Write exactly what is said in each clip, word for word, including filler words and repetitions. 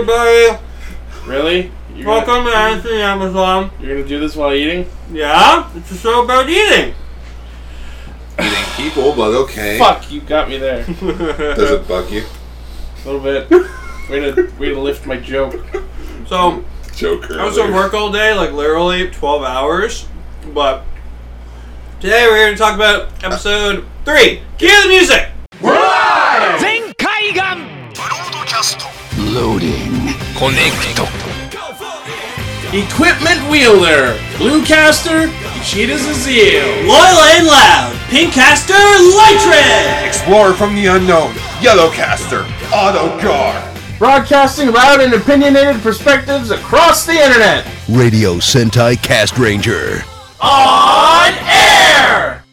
everybody. Really? You're Welcome gonna, to Anthony Amazon. You're gonna do this while eating? Yeah, it's a show about eating. Eating people, but okay. Fuck, you got me there. Does it bug you? A little bit. Way to, way to lift my joke. So, Joker. I was at work all day, like literally twelve hours. But today we're here to talk about episode three. Cue the music! Loading. Connect. Equipment wielder. Bluecaster. Cheetah Zazil. Loyal and loud, Pinkcaster Lytrin! Explorer from the unknown. Yellowcaster. Autogar. Broadcasting loud and opinionated perspectives across the internet. Radio Sentai Cast Ranger. On air!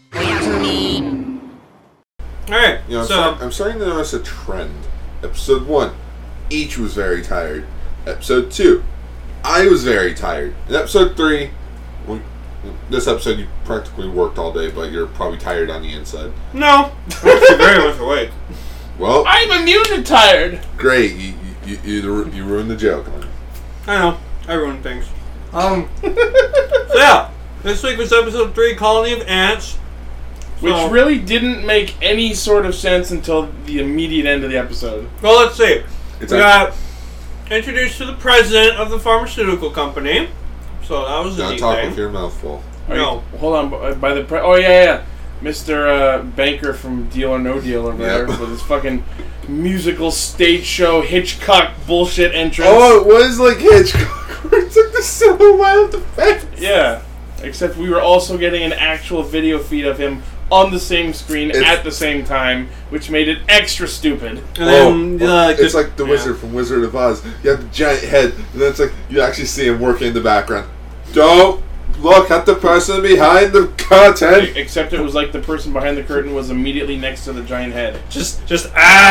Alright, You know, I'm, so... start, I'm starting to notice a trend. Episode one, each was very tired. Episode two, I was very tired. And episode three, we, this episode you practically worked all day, but you're probably tired on the inside. No, I'm actually very much awake. Well, I'm immune to tired. great. You you, you, you ruined the joke. I know, I ruin things. Um, so yeah, this week was episode three, Colony of Ants. Which So- really didn't make any sort of sense until the immediate end of the episode. Well, let's see. It's we like- got introduced to the president of the pharmaceutical company. So that was a Don't neat talk thing. with your mouth full. Are No. you- hold on. b- By the pre- oh yeah yeah, Mister Uh, Banker from Deal or No Deal or whatever Yep. with his fucking musical stage show Hitchcock bullshit entrance. Oh, it was like Hitchcock. It's like the silhouette of the face. Yeah, except we were also getting an actual video feed of him on the same screen It's- at the same time, which made it extra stupid. And then, Oh, uh, it's the- like the yeah. wizard from Wizard of Oz. You have the giant head, and then it's like you actually see him working in the background. Don't look at the person behind the curtain. Except it was like the person behind the curtain was immediately next to the giant head. Just, just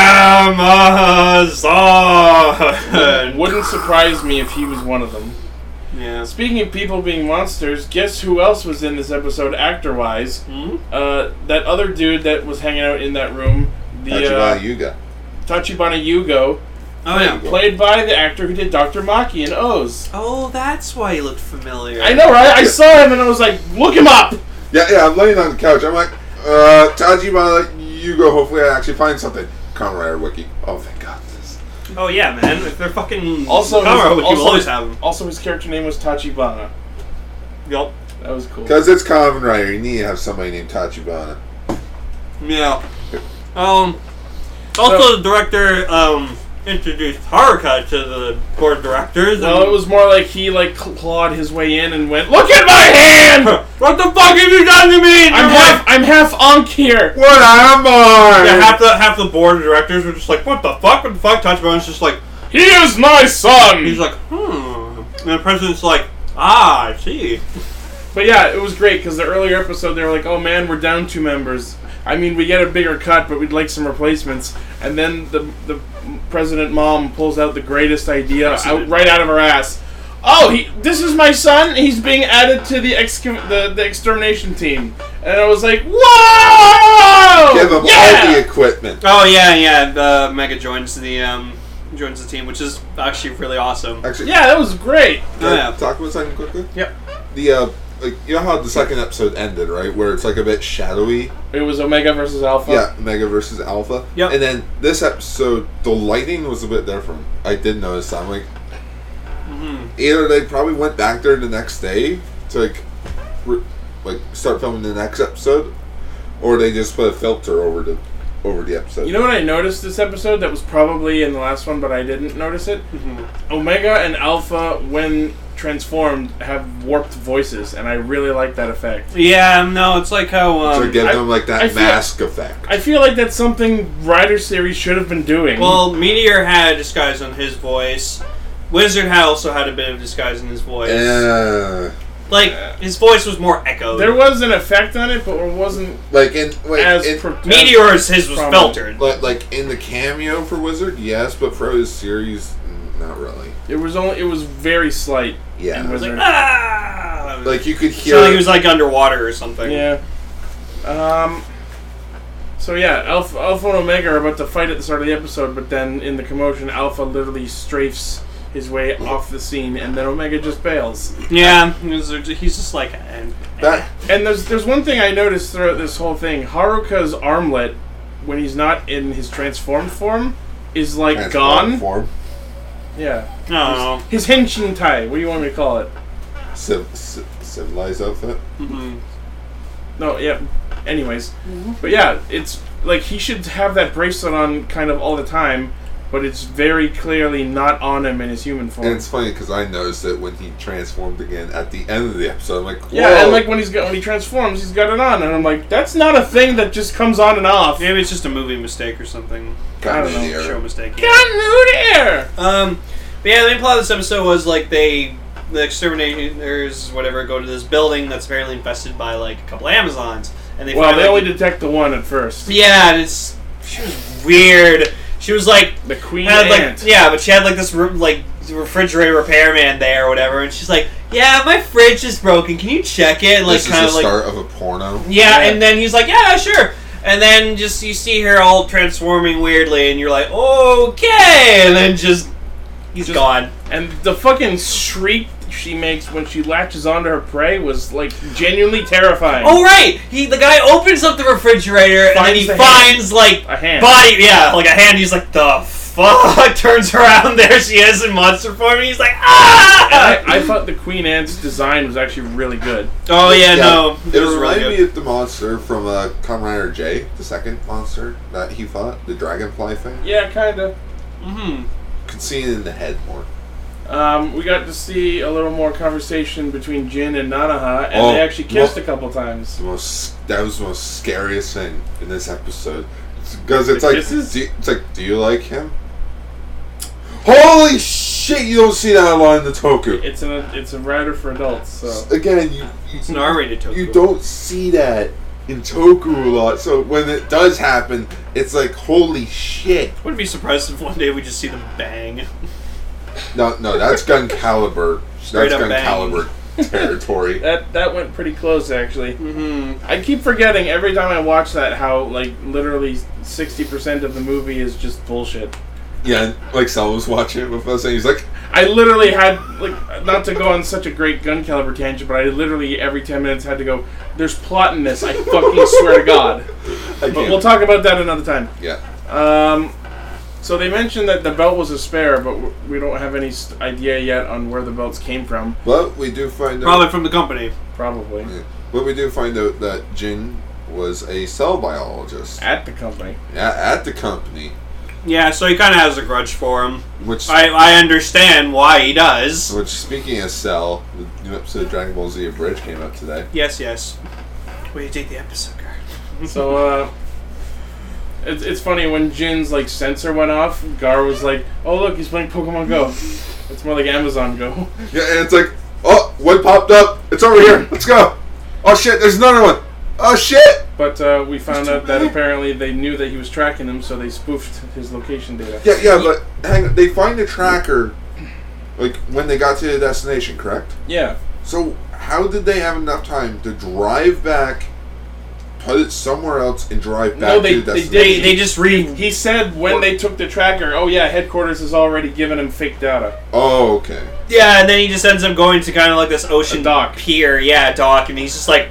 Amazon. Wouldn't surprise me if he was one of them. Yeah. Speaking of people being monsters, guess who else was in this episode actor-wise? Hmm? Uh, that other dude that was hanging out in that room, the Tachibana uh, Yuga. Tachibana Yugo, Oh yeah. played by the actor who did Doctor Maki in Oz. Oh, that's why he looked familiar. I know, right? I saw him and I was like, look him up! Yeah, yeah. I'm laying on the couch. I'm like, uh, Tachibana Yuga. Hopefully, I actually find something. Kamen Rider Wiki. Oh, thank God. This. Oh yeah, man. If they're fucking Also, Kamara, his, you also, always have them. also his character name was Tachibana. Yup. That was cool. Because it's Kamen Rider. You need to have somebody named Tachibana. Yeah. Um. Also, So- the director um introduced Haruka to the board of directors. Well, and- it was more like he like clawed his way in and went, look at my hand! What the fuck have you done to me? And I'm your half, wife- I'm half Ankh here! What am I? Yeah, half the half the board of directors were just like, what the fuck? What the fuck? Tachibana's just like, He is my son! he's like, hmm. And the president's like, ah, I see. But yeah, it was great because the earlier episode they were like, "Oh man, we're down two members. I mean, we get a bigger cut, but we'd like some replacements." And then the the president mom pulls out the greatest idea out, right out of her ass. Oh, he this is my son. He's being added to the ex the, the extermination team. And I was like, "Whoa! Give him yeah!" all the equipment. Oh yeah, yeah. Uh, Mega joins the um joins the team, which is actually really awesome. Actually, Yeah, that was great. Can Oh, I yeah. talk about something quickly? Yep. The uh, like you know how the second episode ended, right? Where it's like a bit shadowy. It was Omega versus Alpha. Yeah, Mega versus Alpha. Yep. And then this episode, the lighting was a bit different. I did notice that. I'm like, Mm-hmm. either they probably went back there the next day to like, re- like start filming the next episode, or they just put a filter over the over the episode. You know what I noticed this episode that was probably in the last one, but I didn't notice it? Mm-hmm. Omega and Alpha, when transformed, have warped voices, and I really like that effect. Yeah, no, it's like how um, to give I- them like that I feel- mask effect. I feel like that's something Rider series should have been doing. well, Meteor had a disguise on his voice. Wizard had also had a bit of disguise in his voice. Yeah. Like his voice was more echoed. there was an effect on it, but it wasn't Like in like as in, pro- Meteor's his was prominent. filtered. like, like in the cameo for Wizard, yes, but for his series, mm, not really. It was only. It was very slight. Yeah. in It was Wizard. like ah. Like you could so hear. like he was like underwater or something. Yeah. Um. So yeah, Alpha, Alpha and Omega are about to fight at the start of the episode, but then in the commotion, Alpha literally strafes his way off the scene, and then Omega just bails. Yeah, he's he's just like. And, That And there's there's one thing I noticed throughout this whole thing. Haruka's armlet, when he's not in his transformed form, is like transform gone. form. Yeah. no. His henshin tai. What do you want me to call it? Civ- civ- civilized outfit. Mm-hmm. No, yeah. Anyways, but yeah, it's like he should have that bracelet on kind of all the time, but it's very clearly not on him in his human form. And it's funny because I noticed it when he transformed again at the end of the episode. I'm like, whoa. Yeah, and like when he's got, when he transforms, he's got it on, and I'm like, that's not a thing that just comes on and off. Maybe it's just a movie mistake or something. Got I don't me know, there. Show mistake. Yeah. Continuity error. Um, but yeah, the main plot of this episode was like they, the exterminators, whatever, go to this building that's apparently infested by like a couple Amazons, and they Well, find they like, only detect the one at first. yeah, and it's she was weird. She was like The queen had like ant. yeah, but she had like this re- like refrigerator repairman there or whatever, and she's like, yeah, my fridge is broken. Can you check it? And, like This is kind the of like start of a porno. yeah, Yeah. and then he's like, yeah, sure. And then just you see her all transforming weirdly, and you're like, okay, and then just he's Just- gone. And the fucking shriek she makes when she latches onto her prey was like genuinely terrifying. Oh right, he the guy opens up the refrigerator and then Finds he the finds like A hand. body, yeah, like a hand. He's like, the fuck? Turns around, there she is in monster form. And he's like, ah! And I, I thought the queen ant's design was actually really good. oh yeah, no, It, was reminded really me good. of the monster from uh, Kamen Rider J, the second monster that he fought, the dragonfly thing. Yeah, kind of. Mm-hmm. Could see it in the head more. Um, we got to see a little more conversation between Jin and Nanaha, and Oh, they actually kissed well- a couple times. The most that was the most scariest thing in this episode because it's The like kisses? do, it's like do you like him? Holy shit! You don't see that a lot in the Toku. It's a it's a rider for adults, so Again, you It's an R-rated Toku. you don't see that in Toku a lot. So when it does happen, it's like holy shit. Wouldn't be surprised if one day we just see them bang. No, no, that's Gun Caliber. Straight That's up Gun bang. Caliber territory. that that went pretty close actually. Mm-hmm. I keep forgetting every time I watch that how like literally sixty percent of the movie is just bullshit. Yeah, and, like Sal was watching it with us, and he's like, I literally had like not to go on such a great Gun Caliber tangent, but I literally every ten minutes had to go, there's plot in this, I fucking swear to God. I But can't. we'll talk about that another time. Yeah. Um, so they mentioned that the belt was a spare, but w- we don't have any s- idea yet on where the belts came from. But we do find out. Probably from the company. Probably Yeah. But we do find out that Jin was a cell biologist. at the company. Yeah, at the company, Yeah, so he kind of has a grudge for him. which I, I understand why he does. which speaking of Cell, the new episode of Dragon Ball Z Abridged came out today. Yes, yes. Way to take the episode card. So uh, it's it's funny when Jin's like sensor went off. Gar was like, "Oh look, he's playing Pokemon Go." It's more like Amazon Go. Yeah, and it's like, oh, one popped up. It's over here. Let's go. Oh shit, there's another one. Oh shit. But uh, we found out that apparently they knew that he was tracking them, so they spoofed his location data. Yeah, yeah, but hang on. They find the tracker, like when they got to the destination, correct? Yeah. So how did they have enough time to drive back, put it somewhere else, and drive back No, they- to the they destination? They, they just re... He said when they took the tracker, oh yeah, headquarters has already given him fake data. Oh, okay. Yeah, and then he just ends up going to kind of like this ocean A dock. pier. Yeah, dock, and he's just like...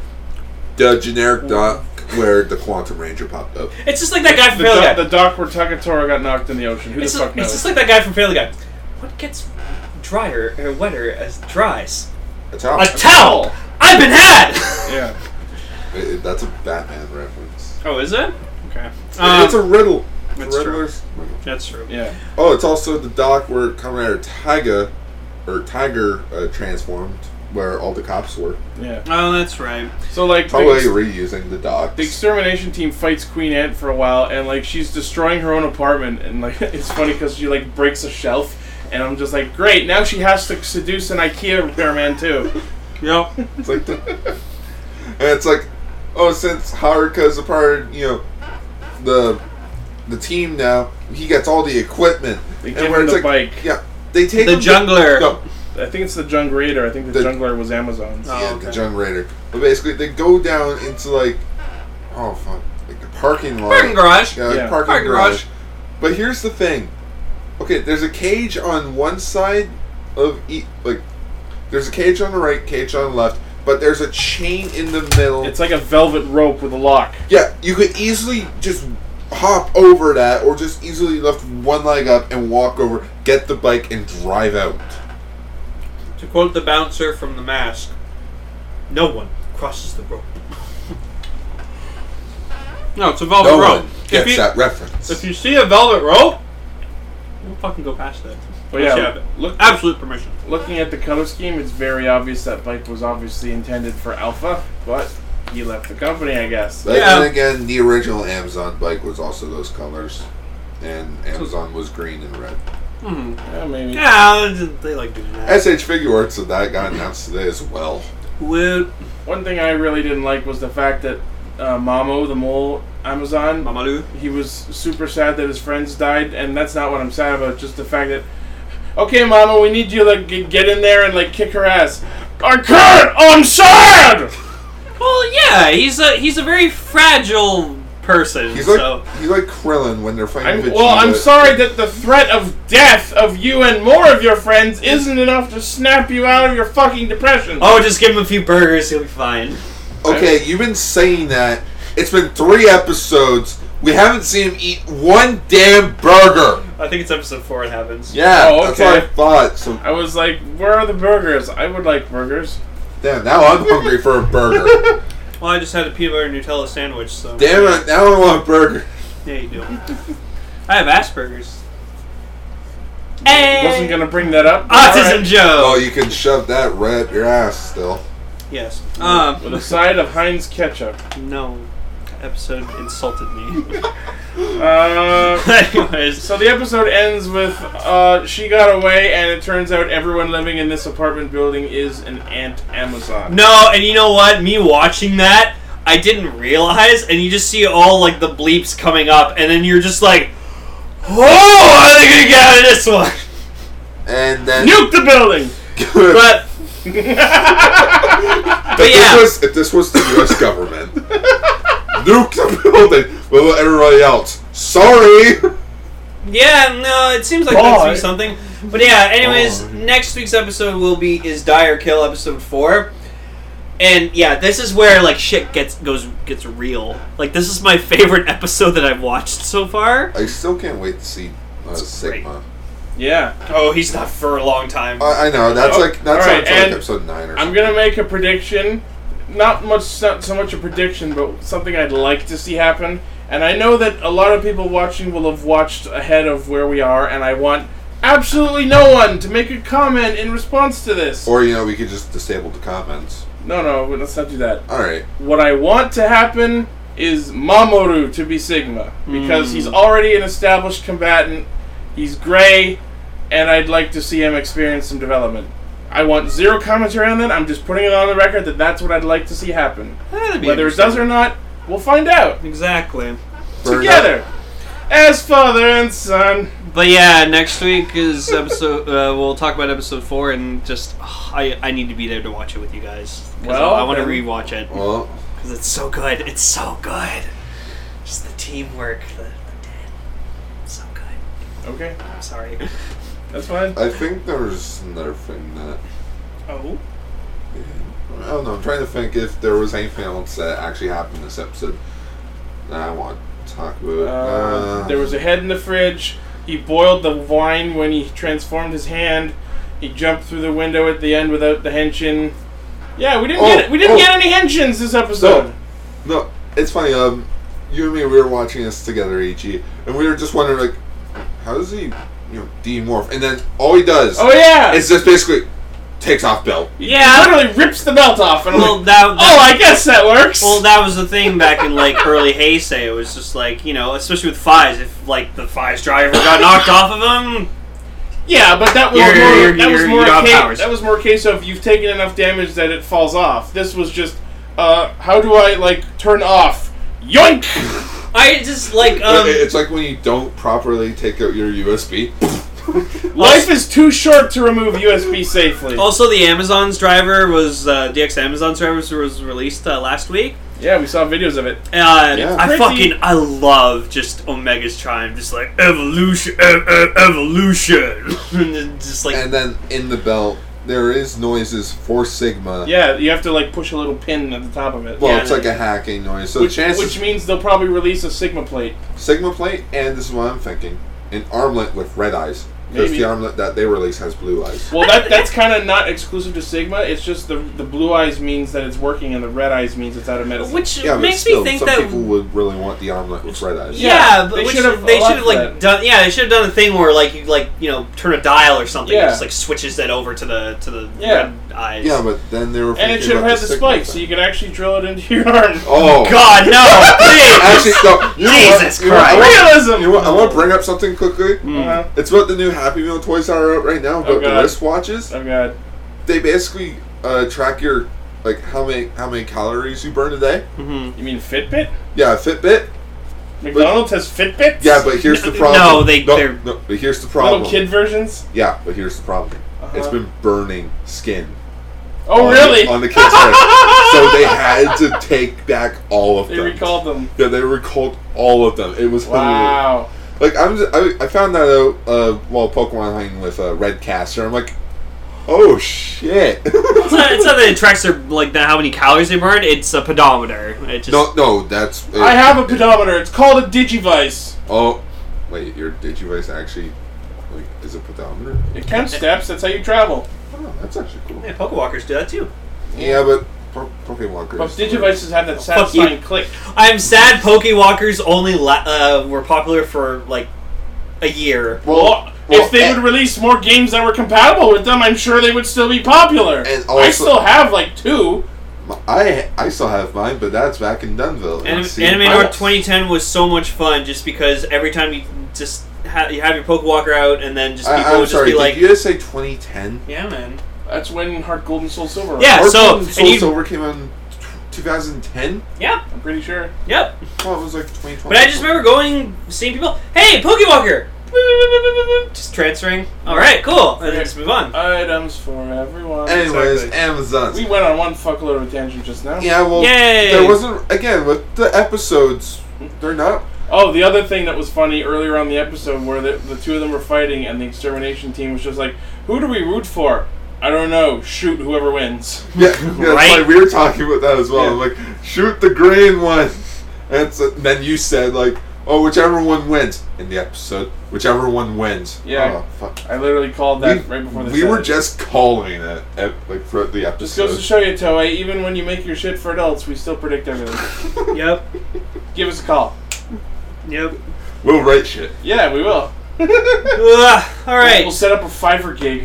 The generic dock where the Quantum Ranger popped up. It's just like that guy from The, Family dock, Guy. the dock where Takatoro got knocked in the ocean. Who It's the just, fuck knows? it's just like that guy from Family Guy. What gets drier or wetter as it dries? That's how. A towel! I've been had! Yeah. It- it- that's a Batman reference. Oh, is it? Okay. It- Um, it's a riddle. that's true. Riddler's riddle. That's true. Yeah. Oh, it's also the dock where Kamen Rider Taiga, or Tiger, uh, transformed, where all the cops were. Yeah. Oh, that's right. So like Probably the, reusing the docks. the extermination team fights Queen Ant for a while, and like she's destroying her own apartment, and like it's funny because she like breaks a shelf, and I'm just like, great, now she has to seduce an IKEA repairman too. Yep. It's like the, and it's like, oh, since Haruka's a part of, you know, the the team now, he gets all the equipment. They And give where him it's the like, bike. Yeah, they take The him to- jungler. no, I think it's the Jungler. I think the, The- Jungler was Amazon's. Oh, yeah, okay. the Jung Raider. But basically, they go down into like, oh fuck, like the parking lot. Parking garage. Yeah, like Yeah. parking, Parking garage. garage. But here's the thing: Okay, there's a cage on one side of each. Like, there's a cage on the right, cage on the left, but there's a chain in the middle. It's like a velvet rope with a lock. Yeah, you could easily just hop over that, or just easily lift one leg up and walk over, get the bike, and drive out. To quote the bouncer from The Mask, no one crosses the rope. No, it's a velvet No rope. one If gets you, that reference. if you see a velvet rope, don't fucking go past it. But Unless you yeah, have it. look, Absolute permission. looking at the color scheme, it's very obvious that bike was obviously intended for Alpha, but he left the company, I guess. But Yeah. then again, the original Amazon bike was also those colors, and Amazon was green and red. Mm-hmm. Yeah, maybe. Yeah, they like doing that. S H Figuarts of that got announced today as well. Would One thing I really didn't like was the fact that uh, Mamo, the mole Amazon, Mamadou? he was super sad that his friends died, and that's not what I'm sad about. Just the fact that, okay, Mama, we need you to like g- get in there and like kick her ass. I can't. I'm sad. Well, yeah, he's a he's a very fragile person. He's like so he's like Krillin when they're fighting I'm, Vegeta. well, I'm sorry that the threat of death of you and more of your friends isn't enough to snap you out of your fucking depression. oh, just give him a few burgers, he'll be fine. Okay, you've been saying that. It's been three episodes. We haven't seen him eat one damn burger. I think it's episode four. It happens. Yeah, Oh, that's what I okay. thought. So I was like, where are the burgers? I would like burgers. damn, now I'm hungry for a burger. Well, I just had a peanut butter and Nutella sandwich, so Damn it, now I want a burger. yeah, you do. I have Asperger's. Wasn't gonna bring that up. but Autism alright. Joe. Oh, you can shove that right up your ass still. Yes. Um. With a side of Heinz ketchup. No. Episode insulted me. Uh, Anyways. so the episode ends with uh, she got away, and it turns out everyone living in this apartment building is an ant Amazon. No, and you know what? Me watching that, I didn't realize, and you just see all like the bleeps coming up, and then you're just like, "Oh, how are they gonna get out of this one?" And then Nuke the building. But, if, but yeah, this was, if this was the U S government, nuke the building with everybody else. Sorry. yeah, no, it seems like Bye. that's be something. But yeah, anyways, Bye. next week's episode will be is Dire Kill episode four. And yeah, this is where like shit gets goes gets real. Like this is my favorite episode that I've watched so far. I still can't wait to see uh, Sigma. Yeah. Oh, he's not for a long time. I, I know that's Oh, like that's alright, not until like and episode nine or I'm something. gonna make a prediction. Not much, not so much a prediction, but something I'd like to see happen. And I know that a lot of people watching will have watched ahead of where we are, and I want absolutely no one to make a comment in response to this. Or you know we could just disable the comments. No, no, let's not do that. All right. What I want to happen is Mamoru to be Sigma, because Mm. he's already an established combatant. He's gray, and I'd like to see him experience some development. I want zero commentary on that. I'm just putting it on the record that that's what I'd like to see happen. That'd be Whether it interesting. does or not, we'll find out Exactly. Burn together as father and son. But yeah, next week is episode. Uh, we'll talk about episode four, and just ugh, I I need to be there to watch it with you guys. 'Cause Well, I, I want to then- rewatch it Well, because it's so good. It's so good. Just the teamwork. The, the dead. So good. Okay, I'm sorry. that's fine. I think there's another thing that Oh. I don't know. I'm trying to think if there was anything else that actually happened in this episode that I want to talk about. Uh, Uh, there was a head in the fridge. He boiled the wine when he transformed his hand. He jumped through the window at the end without the henshin. Yeah, we didn't Oh, get we didn't oh. get any henshins this episode. No, it's funny. Um, you and me, we were watching this together, Ichi, and we were just wondering, like, how does he, you know, demorph? And then all he does Oh yeah, is just basically takes off belt. Yeah. he literally rips the belt off, and I'm Well, like, that, oh, that I guess that works. well, that was the thing back in like early Heisei. It was just like, you know, especially with Fies, if like the Fies driver got knocked off of him, yeah, but that was You're- more you're- that was you're- more you a got case, powers. that was more a case of you've taken enough damage that it falls off. This was just, uh, how do I like turn off? Yoink! I just like um. It- it's like when you don't properly take out your U S B. Life is too short to remove U S B safely. Also, the Amazon's driver was uh, D X Amazon's driver was released uh, last week, Yeah, we saw videos of it. Uh, Yeah. I Pretty. fucking I love just Omega's chime, just like evolution, ev- ev- evolution, and then just like And then in the belt, there is noises for Sigma. Yeah, you have to like push a little pin at the top of it. Well, Yeah. it's like a hacking noise. So which, the chances which means they'll probably release a Sigma plate. Sigma plate, and this is what I'm thinking, an armlet with red eyes. Because Maybe. the armlet that they release has blue eyes. Well, that that's kind of not exclusive to Sigma. It's just the the blue eyes means that it's working, and the red eyes means it's out of medicine. which Yeah, but makes still, me think some that people would really want the armlet with red eyes. yeah, Yeah, but they which- should've they allowed should have for like that. done yeah they should have done a thing where like you like you know turn a dial or something Yeah. and just like switches that over to the to the Yeah. red eyes. Yeah, but then they were. and it thinking should have about had the Sigma spikes, so thing. you could actually drill it into your arm. Oh God no, please. Actually, no. You know what? Jesus You know what? I Christ. want- Realism. You know what? I want to bring up something quickly. Uh-huh. It's about the new Happy Meal toys that are out right now. About Oh, the God. wristwatches. Oh god. They basically uh, track your like how many how many calories you burn a day. Mhm. You mean Fitbit? Yeah, Fitbit. McDonald's has Fitbits? Yeah, but here's the No, problem. no, they- no, they're- no, but here's the problem. little kid versions. Yeah, but here's the problem. It's Uh-huh. been burning skin. Oh on really? The, on the kids' head. So they had to take back all of They them. recalled them. Yeah, they recalled all of them. It was hilarious. Wow. Like I'm, just, I, I found that out uh, while Pokemon hunting with uh, Redcaster. I'm like, oh shit. It's not, it's not that it tracks their like the, how many calories they burn. It's a pedometer. It just no, no, that's. It, I have a pedometer. It's called a Digivice. Oh, wait, your Digivice actually like is a pedometer? It counts steps. That's how you travel. Oh, that's actually cool. yeah, Pokewalkers do that too. Yeah, but po- Pokewalkers. But Digivices have that Fuck you. satisfying click. I'm sad Pokewalkers only la- uh, were popular for like a year. Well, Well, well, if they and- would release more games that were compatible with them, I'm sure they would still be popular. And I also- still have like two. I I still have mine, but that's back in Dunville. Anim- See, Anime I- North twenty ten was so much fun just because every time you just ha- you have your Pokewalker out and then just people I, I'm would just sorry. be Did like, you just say twenty ten? yeah, man. That's when Heart Gold and Soul Silver. were. Yeah, Or so when and Soul you, Silver came out in twenty ten. yeah, I'm pretty sure. yep. Well, it was like twenty twenty. But I just remember going, seeing people, hey, Pokewalker! Just transferring. Alright, cool. And then just move on. Items for everyone. Anyways, Exactly. Amazon. We went on one fuckload of a tangent just now. Yeah, well, Yay! there wasn't again with the episodes. They're not. Oh, the other thing that was funny earlier on the episode where the, the two of them were fighting and the extermination team was just like, who do we root for? I don't know. Shoot whoever wins. Yeah, yeah that's Right? why we were talking about that as well. Yeah. I'm like, shoot the green one. And it's, uh, then you said like, oh, whichever one wins in the episode, whichever one wins. Yeah. Oh, fuck. I literally called that we right before this. we were just calling it ep- like throughout the Just goes to episode. show you, Toei, even when you make your shit for adults, we still predict everything. Yep. Give us a call. Yep. We'll write shit. Yeah, we will. Ugh, Alright. We'll set up a Fiverr gig.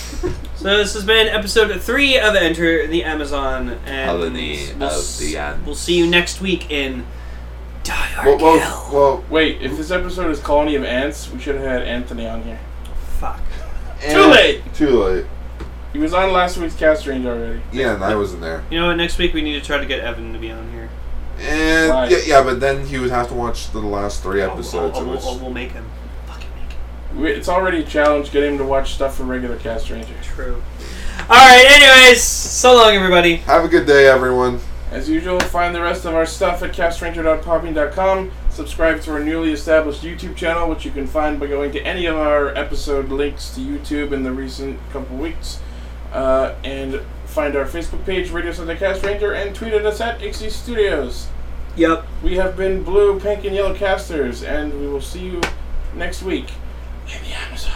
So this has been episode three of Enter the Amazon, and Colony we'll, of s- the Ants. we'll see you next week in Dire Well, well, Kill. well Wait, if this episode is Colony of Ants, we should have had Anthony on here. Fuck. Too late! Too late. He was on last week's cast range already. Yeah, and I wasn't there. You know what? Next week we need to try to get Evan to be on here. And Why? yeah, yeah, but then he would have to watch the last three episodes. I'll, It I'll, was- I'll- we'll make him. Fucking make him. We, it's already a challenge getting him to watch stuff for regular cast ranger. True. Alright, anyways. So long, everybody. Have a good day, everyone. As usual, find the rest of our stuff at castranger dot popping dot com. Subscribe to our newly established YouTube channel, which you can find by going to any of our episode links to YouTube in the recent couple weeks. Uh, and find our Facebook page, Radio Sunday Cast Ranger, and tweet at us at Ixie Studios. Yep. We have been blue, pink, and yellow casters, and we will see you next week in the Amazon.